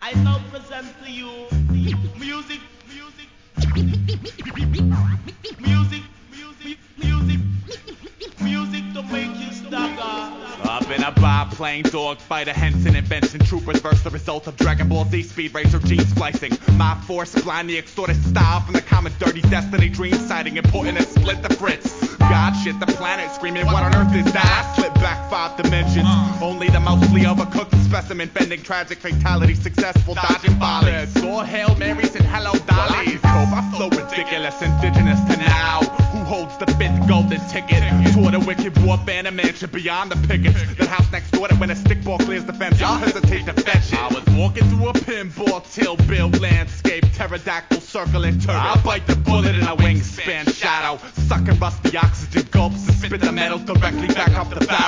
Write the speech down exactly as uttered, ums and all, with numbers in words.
I now present to you music, music, music, music, music, music to make you stagger. Up in a biplane, dog fighter, Henson invention, troopers verse the result of Dragon Ball Z, Speed Racer, gene splicing. My force, blind the extorted style from the common dirty destiny, dream sighting, important to split the Fritz. God shit the planet, screaming what on earth is that? I slip back five dimensions, only the mostly overcooked specimen, bending tragic fatality, successful dodging volleys. Four Hail Marys and hello dollies. Well, I, I flow ridiculous, indigenous to now. Who holds the fifth golden ticket toward a wicked warfare mansion beyond the pickets? The house next door that when a stickball clears the fence, y'all hesitate to fetch it. I was walking through a pinball till built landscape, pterodactyl circling turret. I bite the bullet in a wingspan shadow, sucking rusty oxygen gulps and spit the metals directly back off the barrel.